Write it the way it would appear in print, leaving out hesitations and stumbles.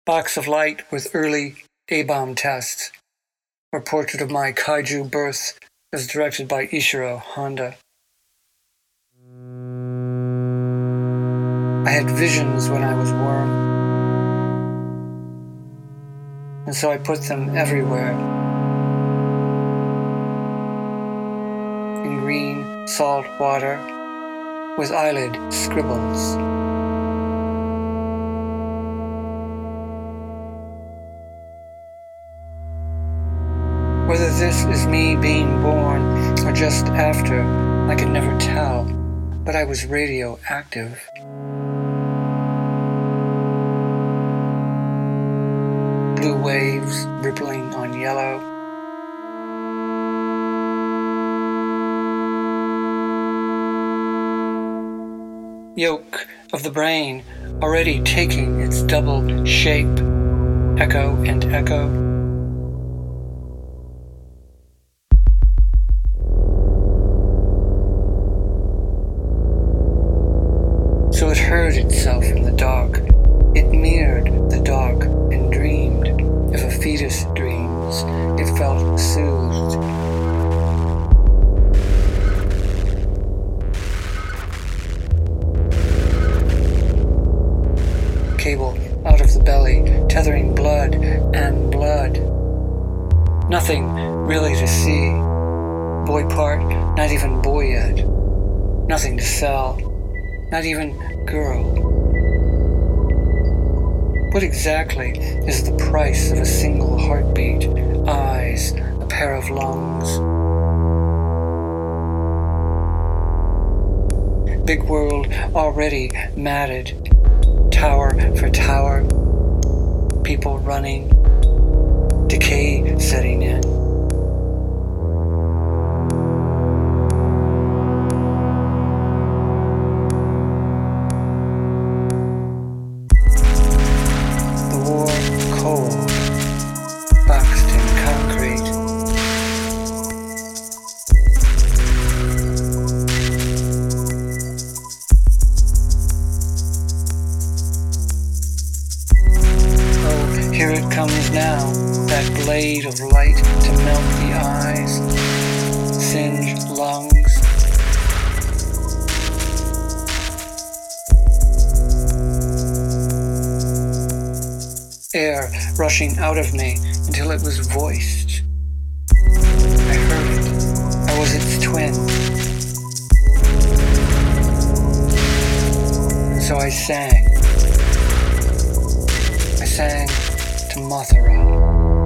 Box of Light with early A-bomb tests, or Portrait of My Kaiju Birth as directed by Ishiro Honda. I had visions when I was Worm, and so I put them everywhere. In green salt water with eyelid scribbles. Whether this is me being born or just after, I can never tell, but I was radioactive. Blue waves rippling on yellow. Yolk of the brain already taking its double shape, echo and echo. So it heard itself in the dark. It mirrored the dark and dreamed. If a fetus dreams, it felt soothed. Cable out of the belly, tethering blood and blood. Nothing really to see. Boy part, not even boy yet. Nothing to sell. Not even girl. What exactly is the price of a single heartbeat, eyes, a pair of lungs? Big world already matted, tower for tower, people running, decay setting in. Here it comes now, that blade of light to melt the eyes, singe lungs. Air rushing out of me until it was voiced. I heard it. I was its twin. And so I sang. I sang to Mothra.